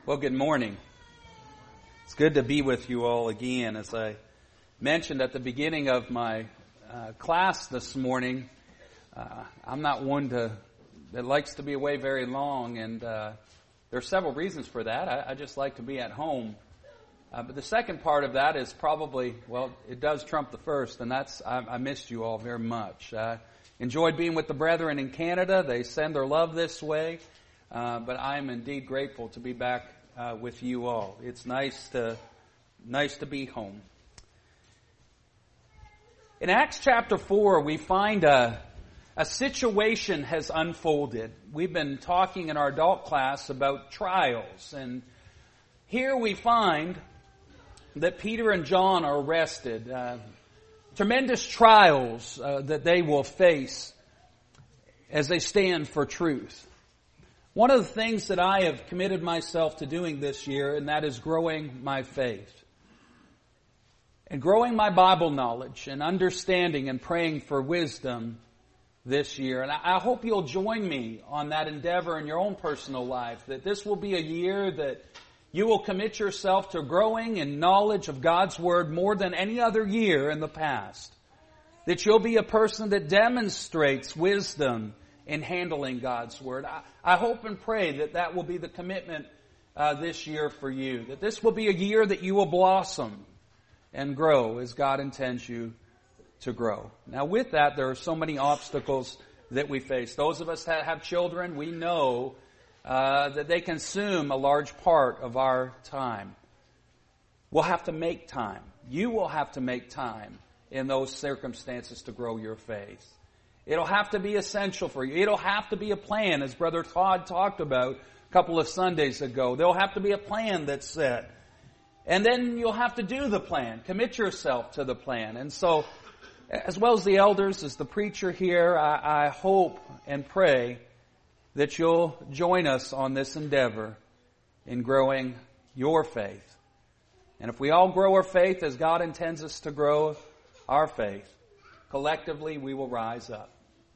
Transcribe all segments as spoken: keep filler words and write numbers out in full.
Well, good morning. It's good to be with you all again. As I mentioned at the beginning of my uh, class this morning, uh, I'm not one to that likes to be away very long, and uh, there are several reasons for that. I, I just like to be at home. Uh, but the second part of that is probably, well, it does trump the first, and that's I, I missed you all very much. I enjoyed being with the brethren in Canada. They send their love this way, uh, but I am indeed grateful to be back Uh, with you all. It's nice to nice to be home. In Acts chapter four, we find a, a situation has unfolded. We've been talking in our adult class about trials, and here we find that Peter and John are arrested. Uh, tremendous trials uh, that they will face as they stand for truth. One of the things that I have committed myself to doing this year, and that is growing my faith. And growing my Bible knowledge and understanding and praying for wisdom this year. And I hope you'll join me on that endeavor in your own personal life, that this will be a year that you will commit yourself to growing in knowledge of God's Word more than any other year in the past. That you'll be a person that demonstrates wisdom in handling God's Word. I, I hope and pray that that will be the commitment uh, this year for you. That this will be a year that you will blossom and grow as God intends you to grow. Now with that, there are so many obstacles that we face. Those of us that have children, we know uh, that they consume a large part of our time. We'll have to make time. You will have to make time in those circumstances to grow your faith. It'll have to be essential for you. It'll have to be a plan, as Brother Todd talked about a couple of Sundays ago. There'll have to be a plan that's set. And then you'll have to do the plan. Commit yourself to the plan. And so, as well as the elders, as the preacher here, I, I hope and pray that you'll join us on this endeavor in growing your faith. And if we all grow our faith as God intends us to grow our faith, collectively we will rise up.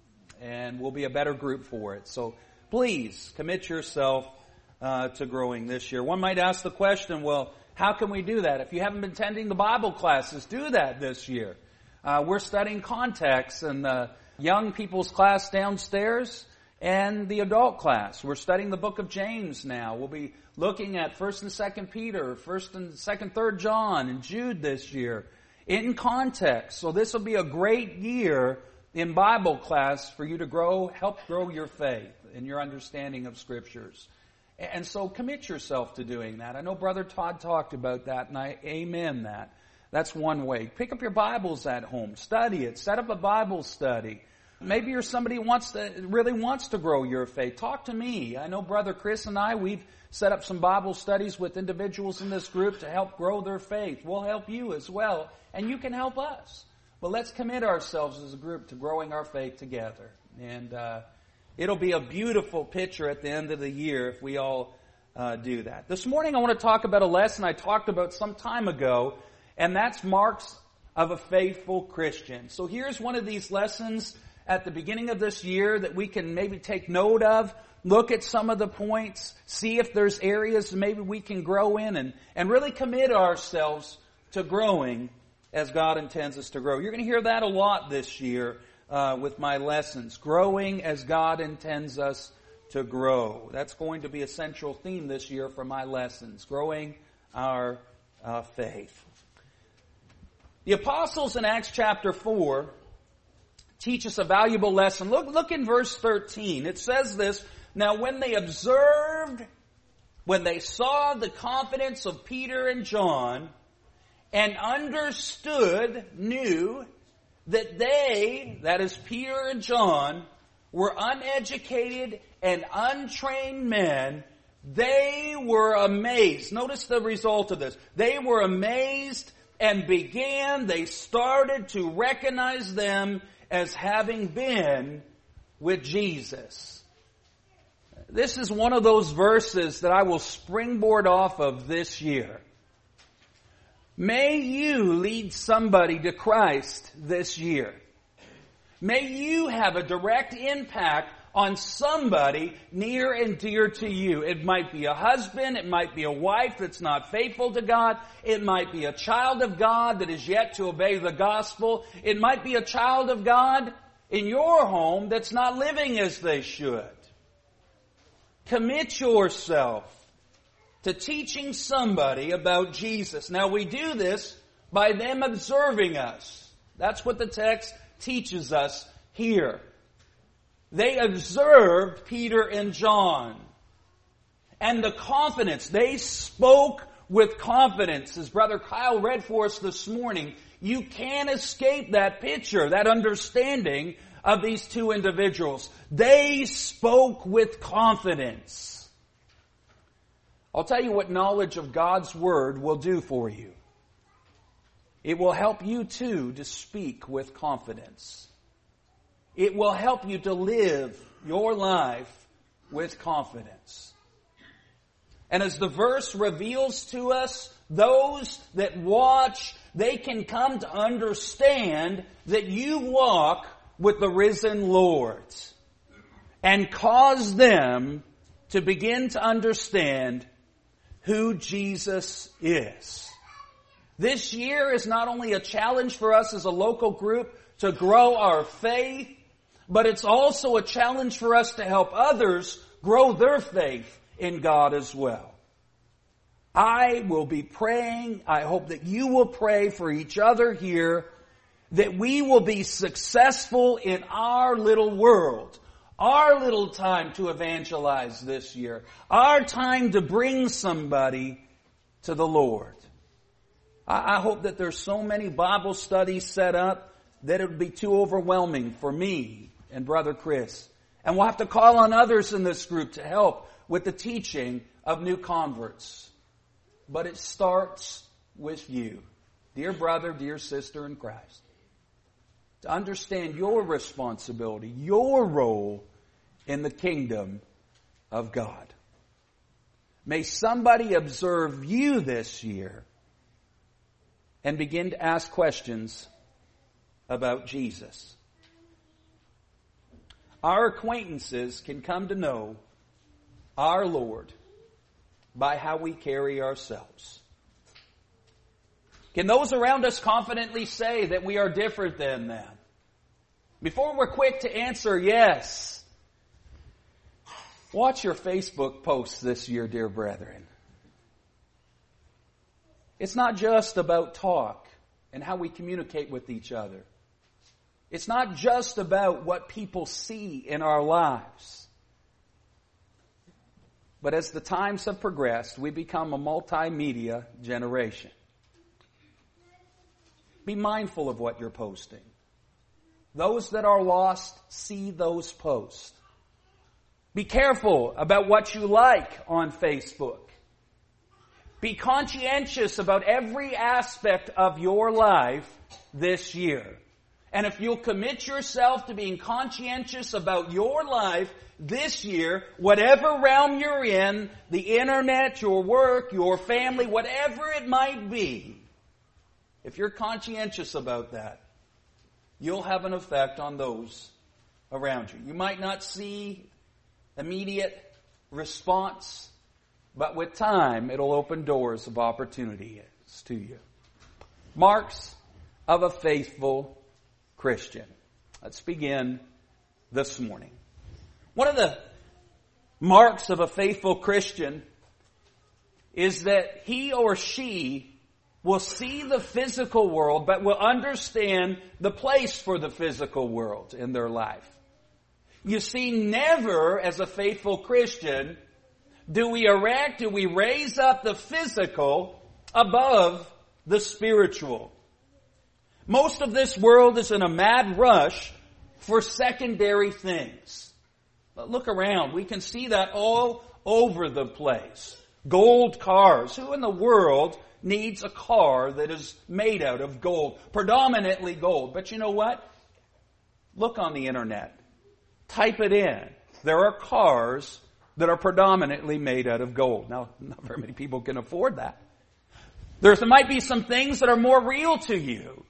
And we'll be a better group for it. So please commit yourself uh, to growing this year. One might ask the question, well, how can we do that? If you haven't been attending the Bible classes, do that this year. Uh, we're studying context in the young people's class downstairs and the adult class. We're studying the book of James now. We'll be looking at First and Second Peter, First and Second, Third John, and Jude this year in context. So this will be a great year in Bible class for you to grow, help grow your faith and your understanding of Scriptures. And so commit yourself to doing that. I know Brother Todd talked about that, and I amen that. That's one way. Pick up your Bibles at home. Study it. Set up a Bible study. Maybe you're somebody who wants to, really wants to grow your faith. Talk to me. I know Brother Chris and I, we've set up some Bible studies with individuals in this group to help grow their faith. We'll help you as well, and you can help us. But let's commit ourselves as a group to growing our faith together. And uh, it'll be a beautiful picture at the end of the year if we all uh, do that. This morning I want to talk about a lesson I talked about some time ago, and that's marks of a faithful Christian. So here's one of these lessons at the beginning of this year that we can maybe take note of, look at some of the points, see if there's areas maybe we can grow in, and, and really commit ourselves to growing as God intends us to grow. You're going to hear that a lot this year uh, with my lessons. Growing as God intends us to grow. That's going to be a central theme this year for my lessons. Growing our uh, faith. The apostles in Acts chapter four teach us a valuable lesson. Look, look in verse thirteen. It says this, "Now when they observed, when they saw the confidence of Peter and John, and understood, knew, that they, that is Peter and John, were uneducated and untrained men, they were amazed." Notice the result of this. They were amazed and began, they started to recognize them as having been with Jesus. This is one of those verses that I will springboard off of this year. May you lead somebody to Christ this year. May you have a direct impact on somebody near and dear to you. It might be a husband. It might be a wife that's not faithful to God. It might be a child of God that is yet to obey the gospel. It might be a child of God in your home that's not living as they should. Commit yourself to teaching somebody about Jesus. Now we do this by them observing us. That's what the text teaches us here. They observed Peter and John. And the confidence, they spoke with confidence. As Brother Kyle read for us this morning, you can't escape that picture, that understanding of these two individuals. They spoke with confidence. I'll tell you what knowledge of God's Word will do for you. It will help you too to speak with confidence. It will help you to live your life with confidence. And as the verse reveals to us, those that watch, they can come to understand that you walk with the risen Lord, and cause them to begin to understand who Jesus is. This year is not only a challenge for us as a local group to grow our faith, but it's also a challenge for us to help others grow their faith in God as well. I will be praying, I hope that you will pray for each other here, that we will be successful in our little world. Our little time to evangelize this year. Our time to bring somebody to the Lord. I, I hope that there's so many Bible studies set up that it would be too overwhelming for me and Brother Chris. And we'll have to call on others in this group to help with the teaching of new converts. But it starts with you, dear brother, dear sister in Christ. To understand your responsibility, your role in the kingdom of God. May somebody observe you this year and begin to ask questions about Jesus. Our acquaintances can come to know our Lord by how we carry ourselves. Can those around us confidently say that we are different than them? Before we're quick to answer yes, watch your Facebook posts this year, dear brethren. It's not just about talk and how we communicate with each other. It's not just about what people see in our lives. But as the times have progressed, we become a multimedia generation. Be mindful of what you're posting. Those that are lost see those posts. Be careful about what you like on Facebook. Be conscientious about every aspect of your life this year. And if you'll commit yourself to being conscientious about your life this year, whatever realm you're in, the internet, your work, your family, whatever it might be, if you're conscientious about that, you'll have an effect on those around you. You might not see immediate response, but with time, it'll open doors of opportunities to you. Marks of a faithful Christian. Let's begin this morning. One of the marks of a faithful Christian is that he or she will see the physical world, but will understand the place for the physical world in their life. You see, never as a faithful Christian do we erect, do we raise up the physical above the spiritual. Most of this world is in a mad rush for secondary things. But look around. We can see that all over the place. Gold cars. Who in the world needs a car that is made out of gold? Predominantly gold. But you know what? Look on the internet. Type it in. There are cars that are predominantly made out of gold. Now, not very many people can afford that. There might be some things that are more real to you.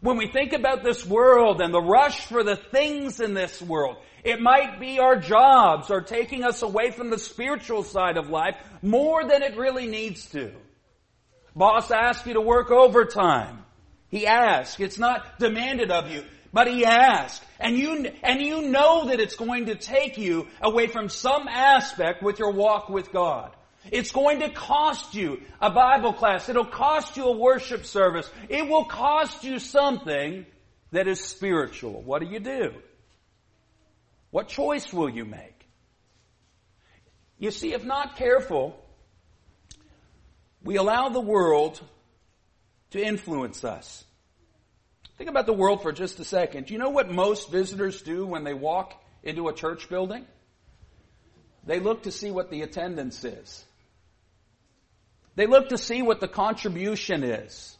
When we think about this world and the rush for the things in this world, it might be our jobs are taking us away from the spiritual side of life more than it really needs to. Boss asks you to work overtime. He asks. It's not demanded of you, but he asks. And you, and you know that it's going to take you away from some aspect with your walk with God. It's going to cost you a Bible class. It'll cost you a worship service. It will cost you something that is spiritual. What do you do? What choice will you make? You see, if not careful, we allow the world to influence us. Think about the world for just a second. Do you know what most visitors do when they walk into a church building? They look to see what the attendance is. They look to see what the contribution is.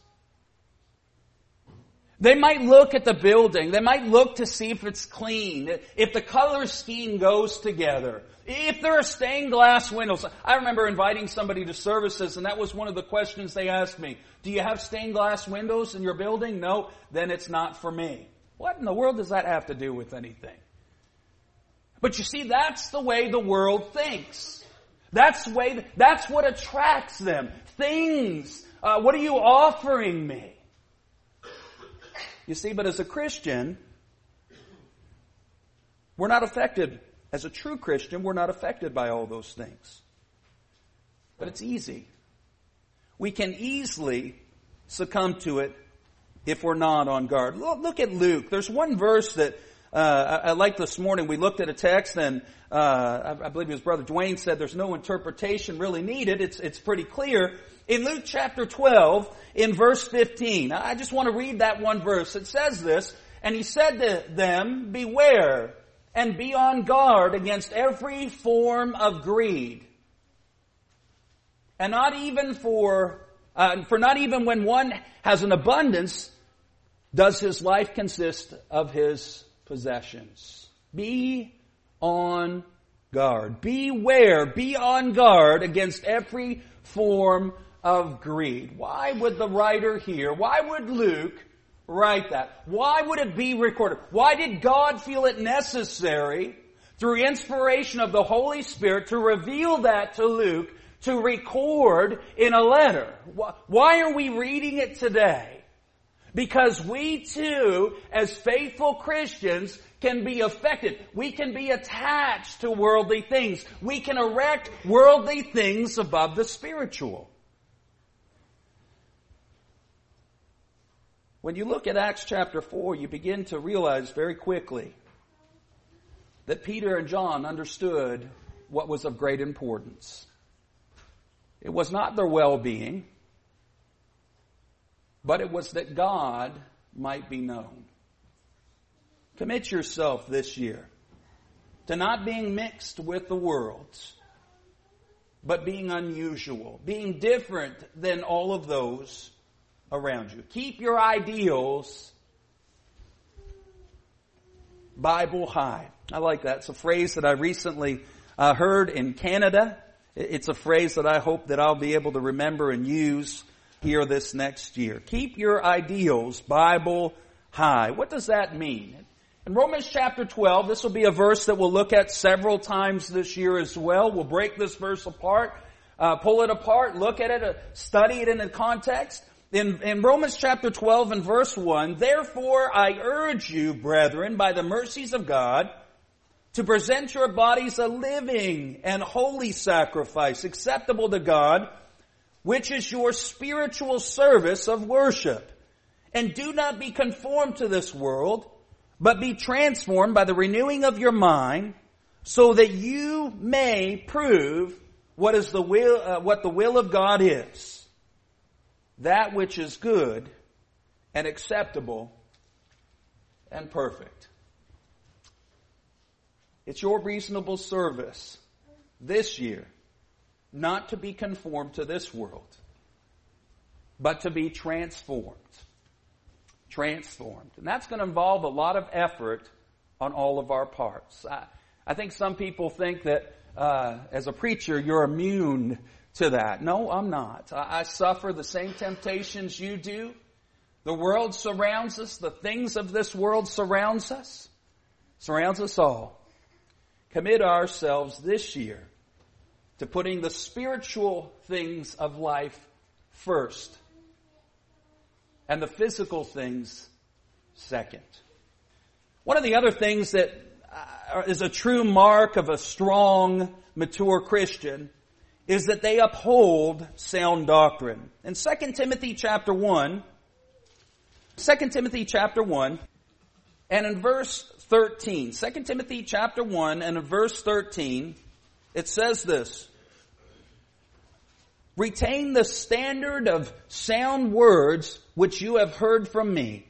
They might look at the building. They might look to see if it's clean, if the color scheme goes together, if there are stained glass windows. I remember inviting somebody to services, and that was one of the questions they asked me. Do you have stained glass windows in your building? No, then it's not for me. What in the world does that have to do with anything? But you see, that's the way the world thinks. That's the way, that's what attracts them. Things. Uh, what are you offering me? You see, but as a Christian, we're not affected. As a true Christian, we're not affected by all those things. But it's easy. We can easily succumb to it if we're not on guard. Look, look at Luke. There's one verse that uh, I, I like this morning. We looked at a text, and uh, I, I believe it was Brother Dwayne said there's no interpretation really needed. It's it's pretty clear. In Luke chapter twelve, in verse fifteen, I just want to read that one verse. It says this, and he said to them, beware and be on guard against every form of greed. And not even for, uh, for not even when one has an abundance, does his life consist of his possessions. Be on guard. Beware, be on guard against every form of greed. Why would the writer here, why would Luke write that? Why would it be recorded? Why did God feel it necessary, through inspiration of the Holy Spirit, to reveal that to Luke, to record in a letter? Why are we reading it today? Because we too, as faithful Christians, can be affected. We can be attached to worldly things. We can erect worldly things above the spiritual. When you look at Acts chapter four, you begin to realize very quickly that Peter and John understood what was of great importance. It was not their well-being, but it was that God might be known. Commit yourself this year to not being mixed with the world, but being unusual, being different than all of those around you. Keep your ideals Bible high. I like that. It's a phrase that I recently uh, heard in Canada. It's a phrase that I hope that I'll be able to remember and use here this next year. Keep your ideals Bible high. What does that mean? In Romans chapter twelve, this will be a verse that we'll look at several times this year as well. We'll break this verse apart, uh, pull it apart, look at it, uh, study it in the context. In, in Romans chapter twelve and verse one, therefore I urge you, brethren, by the mercies of God, to present your bodies a living and holy sacrifice, acceptable to God, which is your spiritual service of worship. And do not be conformed to this world, but be transformed by the renewing of your mind, so that you may prove what is the will, uh, what the will of God is, that which is good and acceptable and perfect. It's your reasonable service this year not to be conformed to this world, but to be transformed. Transformed. And that's going to involve a lot of effort on all of our parts. I, I think some people think that uh, as a preacher you're immune to that. No, I'm not. I, I suffer the same temptations you do, The world surrounds us. The things of this world surrounds us. Surrounds us all. Commit ourselves this year to putting the spiritual things of life first and the physical things second. One of the other things that is a true mark of a strong, mature Christian is that they uphold sound doctrine. In Second Timothy chapter one, Second Timothy chapter one, and in verse thirteen, Second Timothy chapter one and in verse thirteen, it says this: retain the standard of sound words which you have heard from me,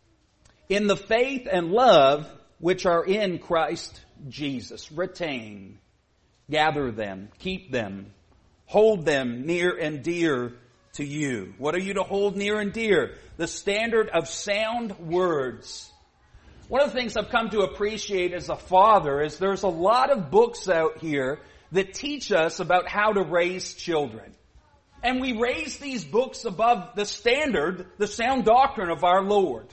in the faith and love which are in Christ Jesus. Retain, gather them, keep them, hold them near and dear to you. What are you to hold near and dear? The standard of sound words. One of the things I've come to appreciate as a father is there's a lot of books out here that teach us about how to raise children. And we raise these books above the standard, the sound doctrine of our Lord.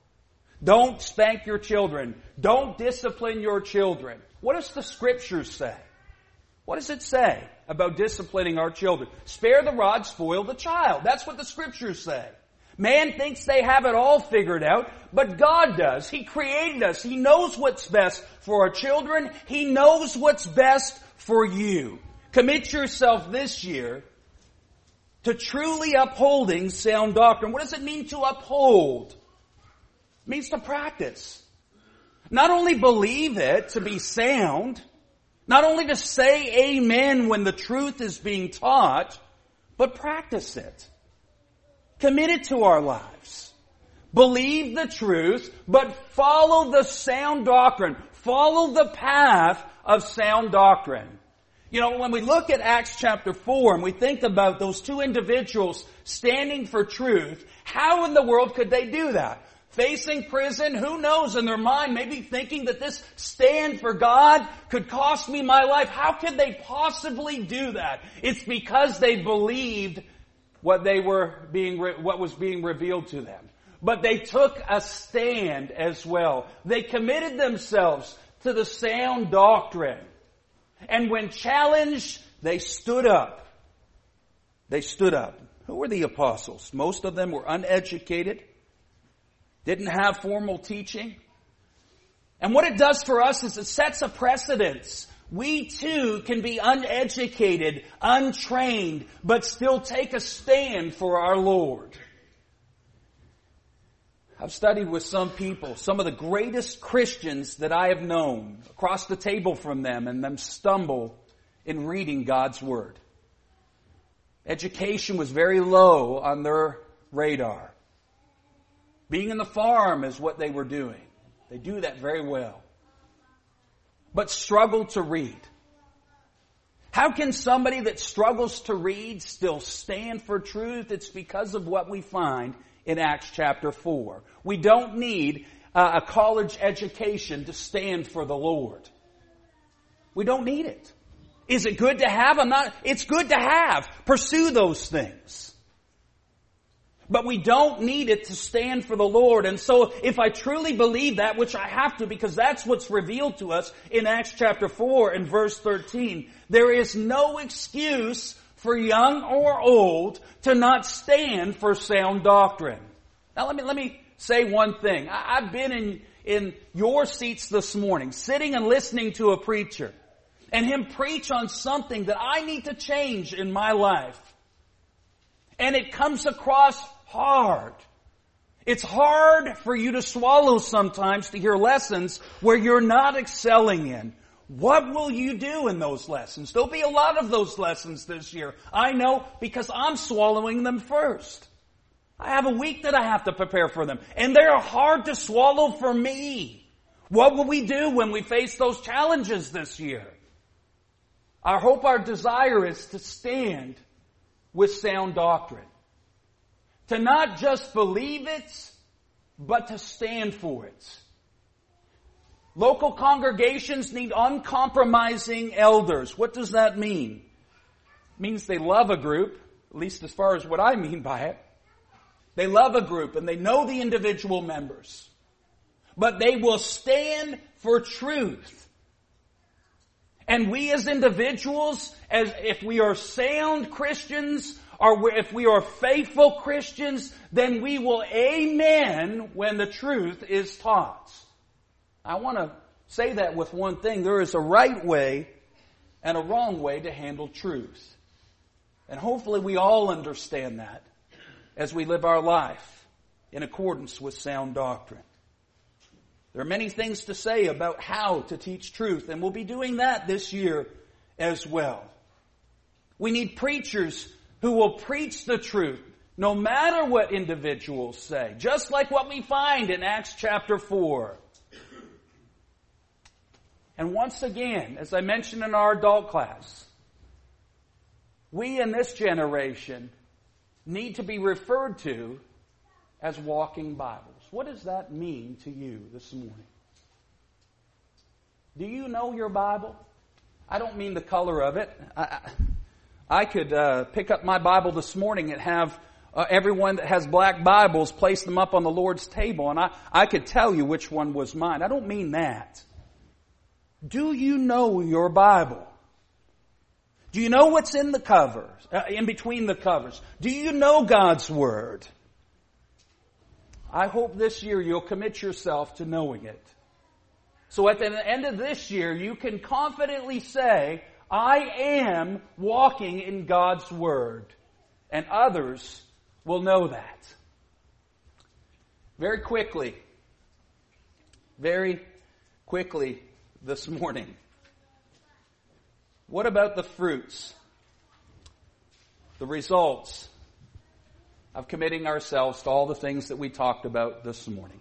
Don't spank your children. Don't discipline your children. What does the Scriptures say? What does it say about disciplining our children? Spare the rod, spoil the child. That's what the Scriptures say. Man thinks they have it all figured out, but God does. He created us. He knows what's best for our children. He knows what's best for you. Commit yourself this year to truly upholding sound doctrine. What does it mean to uphold? It means to practice. Not only believe it to be sound, not only to say amen when the truth is being taught, but practice it. Commit it to our lives. Believe the truth, but follow the sound doctrine. Follow the path of sound doctrine. You know, when we look at Acts chapter four and we think about those two individuals standing for truth, how in the world could they do that? Facing prison, who knows, in their mind, maybe thinking that this stand for God could cost me my life. How could they possibly do that? It's because they believed what they were being, what was being revealed to them. But they took a stand as well. They committed themselves to the sound doctrine. And when challenged, they stood up. They stood up. Who were the apostles? Most of them were uneducated, didn't have formal teaching. And what it does for us is it sets a precedence. We too can be uneducated, untrained, but still take a stand for our Lord. I've studied with some people, some of the greatest Christians that I have known, across the table from them, and them stumble in reading God's Word. Education was very low on their radar. Being in the farm is what they were doing. They do that very well. But struggle to read. How can somebody that struggles to read still stand for truth? It's because of what we find in Acts chapter four. We don't need uh, a college education to stand for the Lord. We don't need it. Is it good to have? I'm not. It's good to have. Pursue those things. But we don't need it to stand for the Lord. And so if I truly believe that, which I have to because that's what's revealed to us in Acts chapter four and verse thirteen, there is no excuse for young or old to not stand for sound doctrine. Now let me, let me say one thing. I, I've been in, in your seats this morning, sitting and listening to a preacher, and him preach on something that I need to change in my life. And it comes across hard. It's hard for you to swallow sometimes to hear lessons where you're not excelling in. What will you do in those lessons? There'll be a lot of those lessons this year. I know because I'm swallowing them first. I have a week that I have to prepare for them. And they're hard to swallow for me. What will we do when we face those challenges this year? I hope our desire is to stand with sound doctrine. To not just believe it, but to stand for it. Local congregations need uncompromising elders. What does that mean? It means they love a group, at least as far as what I mean by it. They love a group and they know the individual members. But they will stand for truth. And we as individuals, as if we are sound Christians, or if we are faithful Christians, then we will amen when the truth is taught. I want to say that with one thing. There is a right way and a wrong way to handle truth. And hopefully we all understand that as we live our life in accordance with sound doctrine. There are many things to say about how to teach truth, and we'll be doing that this year as well. We need preachers who will preach the truth, no matter what individuals say, just like what we find in Acts chapter four. And once again, as I mentioned in our adult class, we in this generation need to be referred to as walking Bibles. What does that mean to you this morning? Do you know your Bible? I don't mean the color of it. I, I could uh, pick up my Bible this morning and have uh, everyone that has black Bibles place them up on the Lord's table, and I, I could tell you which one was mine. I don't mean that. Do you know your Bible? Do you know what's in the covers, uh, in between the covers? Do you know God's Word? I hope this year you'll commit yourself to knowing it. So at the end of this year, you can confidently say, I am walking in God's Word. And others will know that. Very quickly, very quickly this morning. What about the fruits? The results of committing ourselves to all the things that we talked about this morning.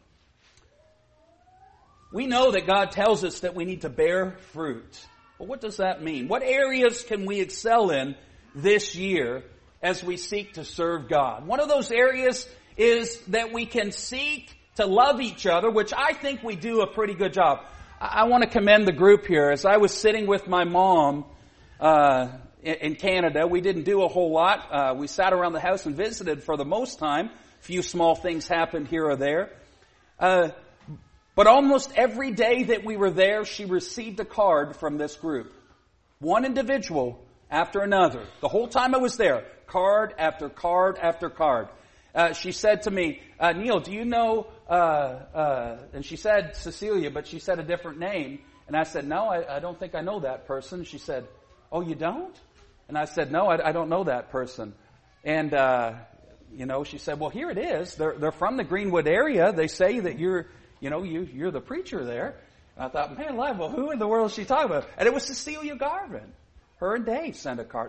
We know that God tells us that we need to bear fruit. But what does that mean? What areas can we excel in this year as we seek to serve God? One of those areas is that we can seek to love each other, which I think we do a pretty good job. I want to commend the group here. As I was sitting with my mom uh in Canada, we didn't do a whole lot. Uh, we sat around the house and visited for the most time. A few small things happened here or there. Uh, but almost every day that we were there, she received a card from this group. One individual after another. The whole time I was there, card after card after card. Uh, she said to me, uh, Neil, do you know, uh, uh, and she said Cecilia, but she said a different name. And I said, no, I, I don't think I know that person. She said, oh, you don't? And I said, no, I, I don't know that person. And, uh, you know, she said, well, here it is. They're, they're from the Greenwood area. They say that you're, you know, you, you're the preacher there. And I thought, man, alive, well, who in the world is she talking about? And it was Cecilia Garvin. Her and Dave sent a card.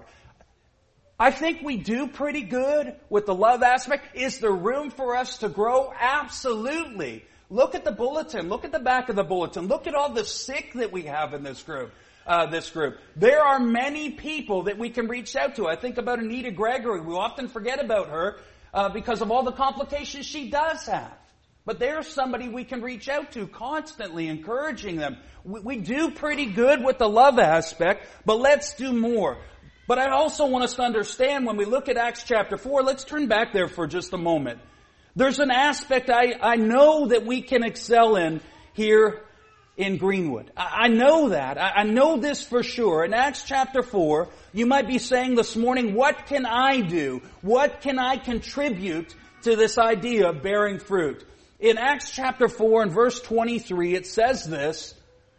I think we do pretty good with the love aspect. Is there room for us to grow? Absolutely. Look at the bulletin. Look at the back of the bulletin. Look at all the sick that we have in this group. Uh, this group. There are many people that we can reach out to. I think about Anita Gregory. We often forget about her uh, because of all the complications she does have. But there's somebody we can reach out to constantly, encouraging them. We, we do pretty good with the love aspect, but let's do more. But I also want us to understand when we look at Acts chapter four, let's turn back there for just a moment. There's an aspect I, I know that we can excel in here in Greenwood. I know that. I know this for sure. In Acts chapter four, you might be saying this morning, what can I do? What can I contribute to this idea of bearing fruit? In Acts chapter four and verse twenty-three, it says this,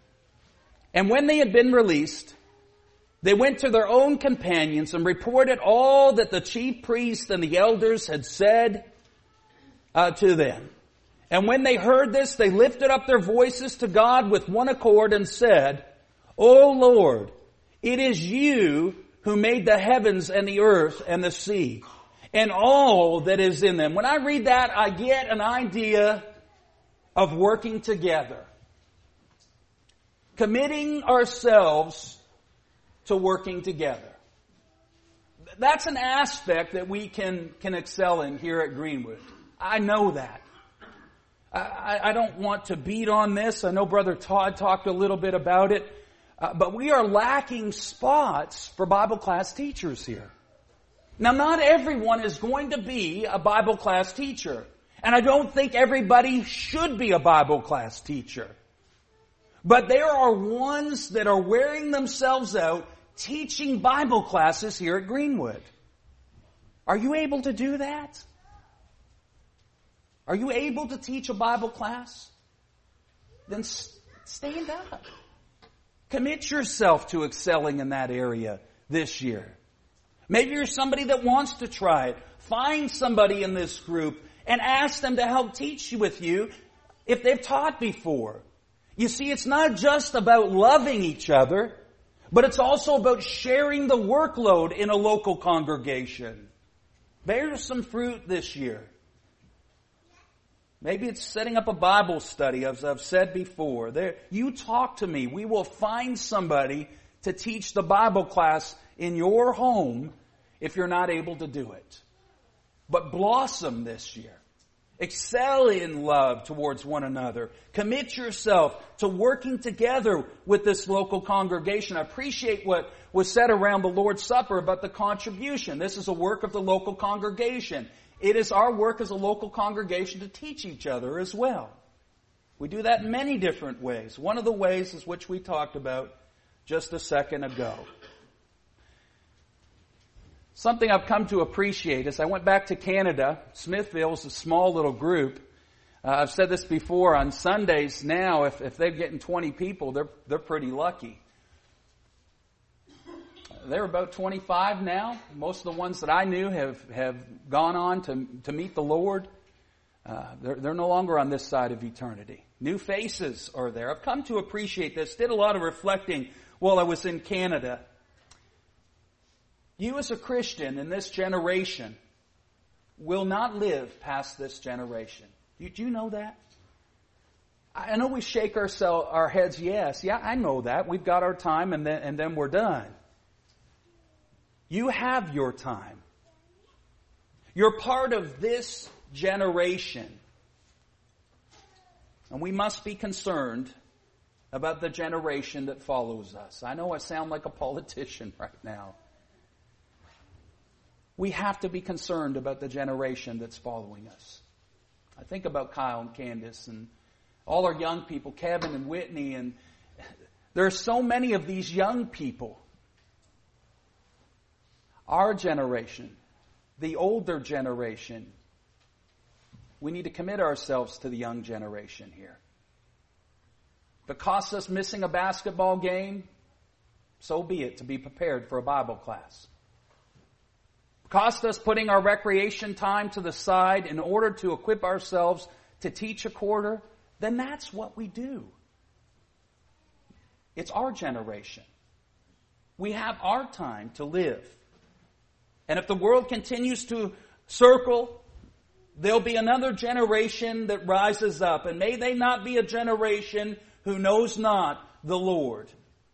and when they had been released, they went to their own companions and reported all that the chief priests and the elders had said uh, to them. And when they heard this, they lifted up their voices to God with one accord and said, O Lord, it is you who made the heavens and the earth and the sea and all that is in them. When I read that, I get an idea of working together. Committing ourselves to working together. That's an aspect that we can, can excel in here at Greenwood. I know that. I, I don't want to beat on this. I know Brother Todd talked a little bit about it. Uh, but we are lacking spots for Bible class teachers here. Now, not everyone is going to be a Bible class teacher. And I don't think everybody should be a Bible class teacher. But there are ones that are wearing themselves out teaching Bible classes here at Greenwood. Are you able to do that? Are you able to teach a Bible class? Then stand up. Commit yourself to excelling in that area this year. Maybe you're somebody that wants to try it. Find somebody in this group and ask them to help teach with you if they've taught before. You see, it's not just about loving each other, but it's also about sharing the workload in a local congregation. Bear some fruit this year. Maybe it's setting up a Bible study, as I've said before. There, you talk to me. We will find somebody to teach the Bible class in your home if you're not able to do it. But blossom this year. Excel in love towards one another. Commit yourself to working together with this local congregation. I appreciate what was said around the Lord's Supper about the contribution. This is a work of the local congregation. It is our work as a local congregation to teach each other as well. We do that in many different ways. One of the ways is which we talked about just a second ago. Something I've come to appreciate is I went back to Canada. Smithville is a small little group. Uh, I've said this before, on Sundays now, if, if they're getting twenty people, they're, they're pretty lucky. They're about twenty-five now. Most of the ones that I knew have, have gone on to, to meet the Lord. Uh, they're, they're no longer on this side of eternity. New faces are there. I've come to appreciate this. Did a lot of reflecting while I was in Canada. You as a Christian in this generation will not live past this generation. Do you know that? I know we shake ourselves, our heads, yes. Yeah, I know that. We've got our time and then, and then we're done. You have your time. You're part of this generation. And we must be concerned about the generation that follows us. I know I sound like a politician right now. We have to be concerned about the generation that's following us. I think about Kyle and Candace and all our young people, Kevin and Whitney, and there are so many of these young people. Our generation, the older generation, we need to commit ourselves to the young generation here. If it costs us missing a basketball game, so be it, to be prepared for a Bible class. Cost us putting our recreation time to the side in order to equip ourselves to teach a quarter, then that's what we do. It's our generation. We have our time to live. And if the world continues to circle, there'll be another generation that rises up. And may they not be a generation who knows not the Lord.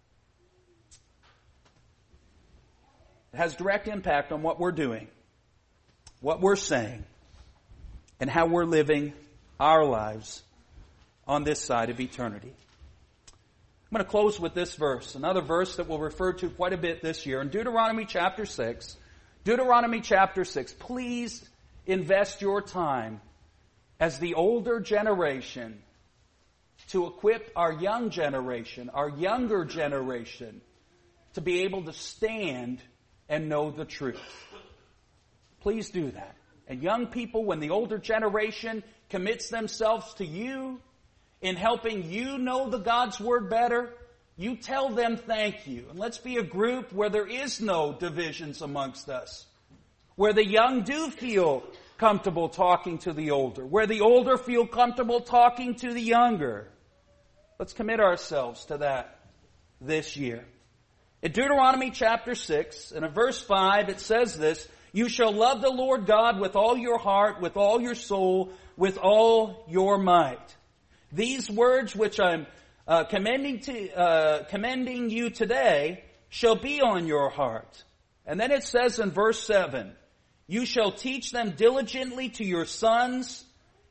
It has direct impact on what we're doing, what we're saying, and how we're living our lives on this side of eternity. I'm going to close with this verse, another verse that we'll refer to quite a bit this year. In Deuteronomy chapter six, Deuteronomy chapter six, please invest your time as the older generation to equip our young generation, our younger generation, to be able to stand and know the truth. Please do that. And young people, when the older generation commits themselves to you in helping you know the God's Word better, you tell them thank you. And let's be a group where there is no divisions amongst us. Where the young do feel comfortable talking to the older. Where the older feel comfortable talking to the younger. Let's commit ourselves to that this year. In Deuteronomy chapter six, and in verse five, it says this, "You shall love the Lord God with all your heart, with all your soul, with all your might." These words which I'm uh, commending, to, uh, commending you today shall be on your heart. And then it says in verse seven, "You shall teach them diligently to your sons,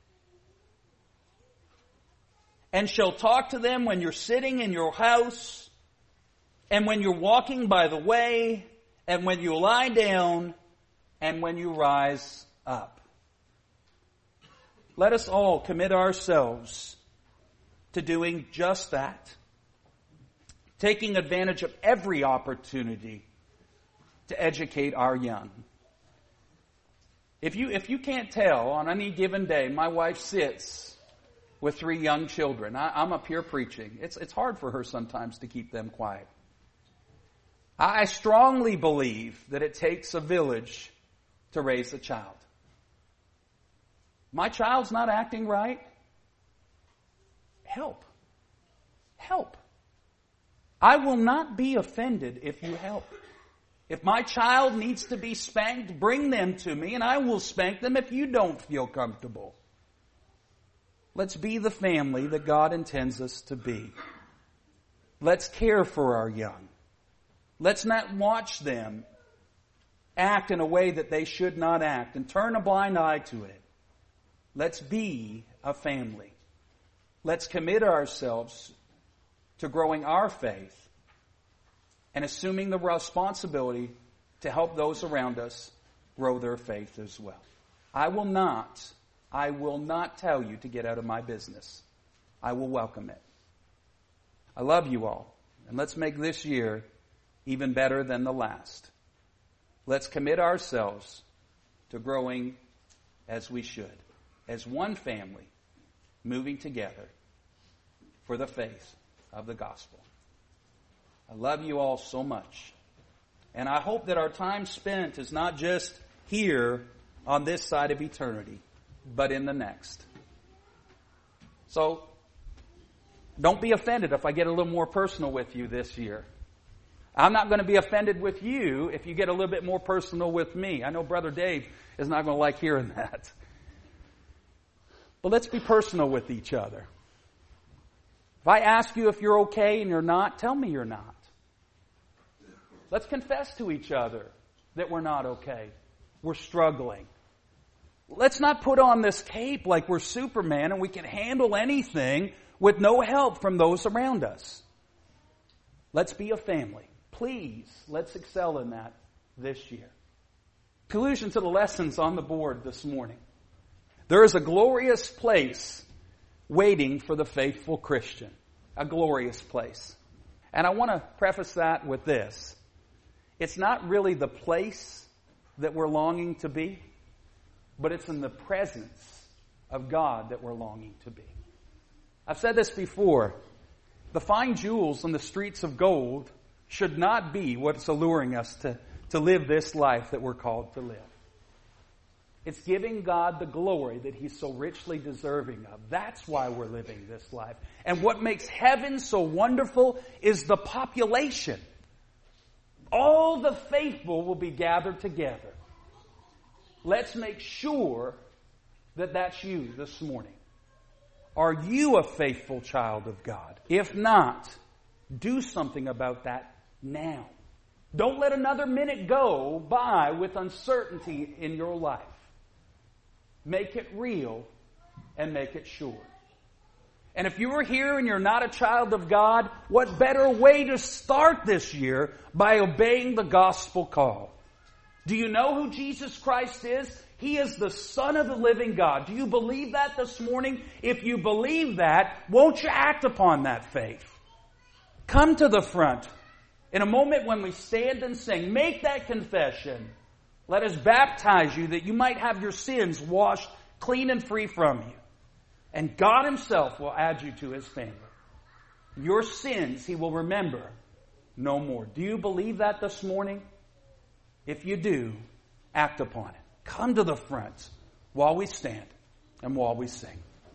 and shall talk to them when you're sitting in your house, and when you're walking by the way, and when you lie down, and when you rise up. Let us all commit ourselves to doing just that, taking advantage of every opportunity to educate our young. If you, if you can't tell, on any given day, my wife sits with three young children. I, I'm up here preaching. It's, it's hard for her sometimes to keep them quiet. I strongly believe that it takes a village to raise a child. My child's not acting right. Help. Help. I will not be offended if you help. If my child needs to be spanked, bring them to me and I will spank them if you don't feel comfortable. Let's be the family that God intends us to be. Let's care for our young. Let's not watch them act in a way that they should not act and turn a blind eye to it. Let's be a family. Let's commit ourselves to growing our faith and assuming the responsibility to help those around us grow their faith as well. I will not, I will not tell you to get out of my business. I will welcome it. I love you all. And let's make this year even better than the last. Let's commit ourselves to growing as we should, as one family, moving together for the faith of the gospel. I love you all so much. And I hope that our time spent is not just here on this side of eternity, but in the next. So, don't be offended if I get a little more personal with you this year. I'm not going to be offended with you if you get a little bit more personal with me. I know Brother Dave is not going to like hearing that. But let's be personal with each other. If I ask you if you're okay and you're not, tell me you're not. Let's confess to each other that we're not okay. We're struggling. Let's not put on this cape like we're Superman and we can handle anything with no help from those around us. Let's be a family. Please, let's excel in that this year. Conclusion to the lessons on the board this morning. There is a glorious place waiting for the faithful Christian. A glorious place. And I want to preface that with this. It's not really the place that we're longing to be, but it's in the presence of God that we're longing to be. I've said this before. The fine jewels on the streets of gold should not be what's alluring us to, to live this life that we're called to live. It's giving God the glory that He's so richly deserving of. That's why we're living this life. And what makes heaven so wonderful is the population. All the faithful will be gathered together. Let's make sure that that's you this morning. Are you a faithful child of God? If not, do something about that now. Don't let another minute go by with uncertainty in your life. Make it real and make it sure. And if you are here and you're not a child of God, what better way to start this year by obeying the gospel call? Do you know who Jesus Christ is? He is the Son of the living God. Do you believe that this morning? If you believe that, won't you act upon that faith? Come to the front. In a moment when we stand and sing, make that confession. Let us baptize you that you might have your sins washed clean and free from you. And God Himself will add you to His family. Your sins He will remember no more. Do you believe that this morning? If you do, act upon it. Come to the front while we stand and while we sing.